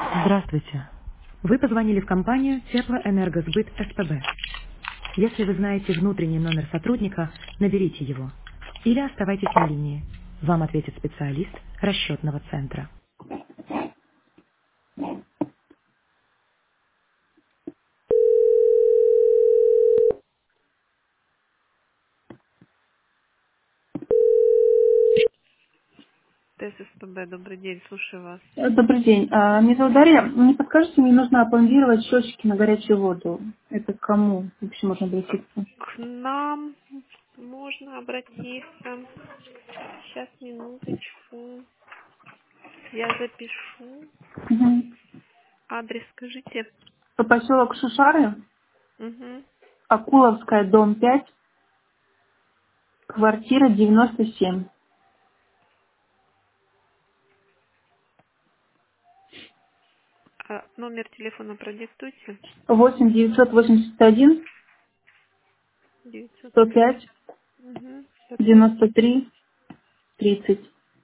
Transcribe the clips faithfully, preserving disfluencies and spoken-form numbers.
Здравствуйте. Вы позвонили в компанию Теплоэнергосбыт СПБ. Если вы знаете внутренний номер сотрудника, наберите его. Или оставайтесь на линии. Вам ответит специалист расчетного центра. ТССПБ, добрый день, слушаю вас. Э, Добрый день. А, Меня зовут Дарья. Не подскажете, мне нужно опломбировать счетчики на горячую воду. Это к кому вообще можно обратиться? К нам можно обратиться. Сейчас, минуточку. Я запишу. Угу. Адрес скажите. По поселок Шушары, Угу. Акуловская, дом пять, квартира девяносто семь. А номер телефона продиктуйте. восемь девятьсот восемьдесят один девятьсот сто восемь. пять Угу. сто пять. девяносто три тридцать.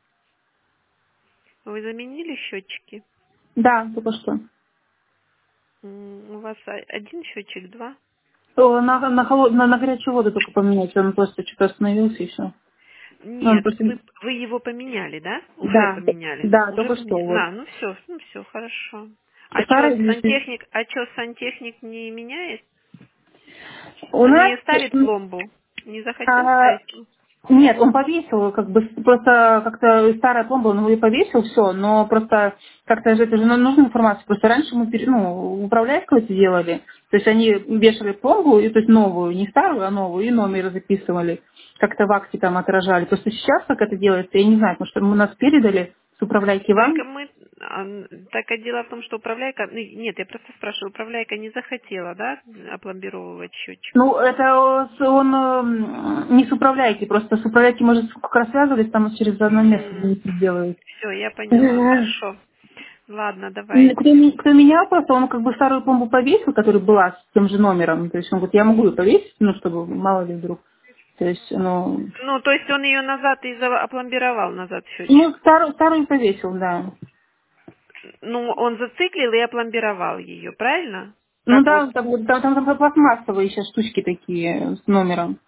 Вы заменили счетчики? Да, только что. М, У вас о- один счетчик, два? О, На, на, холод- на, на горячую воду только поменять. Он просто что-то остановился и все. Он Нет, просто... вы, вы его поменяли, да? Уже Да, поменяли. да, Уже только что поменяли. вот. На, ну все, ну все, хорошо. А что, Старый. сантехник, а что, сантехник не меняет? У Не нас ставит пломбу? Не захотел а, ставить? нет, он повесил, как бы просто как-то старая пломба, он ее повесил, все, но просто как-то же это же нам нужна информация. Просто раньше мы пере- ну, управляйку это делали, то есть они вешали пломбу, и, то есть новую, не старую, а новую, и номер записывали, как-то в акте там отражали. Просто сейчас как это делается, я не знаю, потому что мы нас передали с управляйки Так вам. мы, а, так а дело в том, что управляйка, ну, нет, я просто спрашиваю, управляйка не захотела, да, опломбировывать счетчик? Ну, это с- он э, не с управляйки, просто с управляйки, может, как раз связывались, там через одно место делают. Все, я поняла, хорошо. Ладно, М, Кто, давайте. ми- кто менял, просто он как бы старую пломбу повесил, которая была с тем же номером. То есть он говорит, я могу ее повесить, ну, чтобы мало ли вдруг. То есть, ну, Ну, то есть он ее назад и за- опломбировал назад ну счетчик. старую, старую повесил, да. Ну, он зациклил и опломбировал ее, правильно? Ну Как вот. да, там, вот- там, там, там пластмассовые сейчас штучки такие с номером.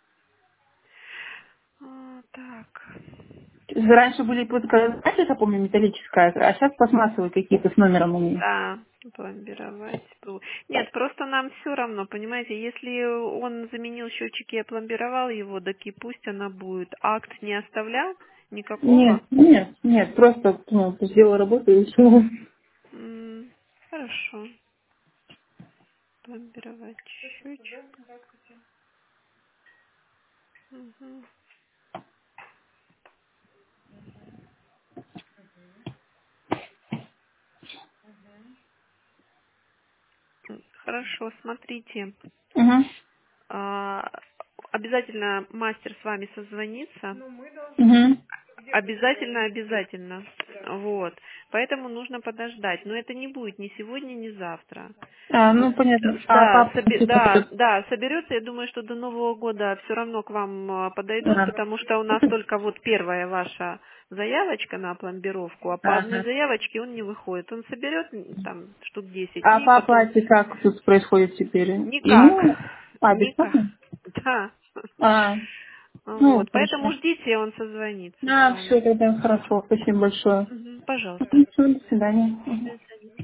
А, так. Раньше были, вот, когда, знаете, я помню, металлическая, а сейчас пластмассовые какие-то с номером они. Да, пломбировать. был. Нет, просто нам все равно, понимаете, если он заменил счетчик и опломбировал его, так и пусть она будет. Акт не оставлял Нет, никакого? нет, нет, просто ну, сделала работу и все. М, Хорошо. Пломбировать счетчик. Мгм. Хорошо, смотрите. Угу, А, Обязательно мастер с вами созвонится. угу. Обязательно, обязательно. Вот. Поэтому нужно подождать. Но это не будет ни сегодня, ни завтра. А, Вот, ну понятно. э, А да, папа соби- как да, тут? да, соберется. Я думаю, что до Нового года все равно к вам а, подойдут, А, потому что у нас только вот первая ваша заявочка на пломбировку, а по одной ага. заявочке он не выходит. Он соберет м, там штук десять А и по потом оплате как тут происходит теперь? никак. Ему? А, Никак. бесплатно? Да. А, ну, Вот. Поэтому хорошо. ждите, он созвонится с А, вами. все, тогда хорошо. Спасибо большое. Мгм. Пожалуйста. Ну, всё, до свидания. До Мгм. свидания.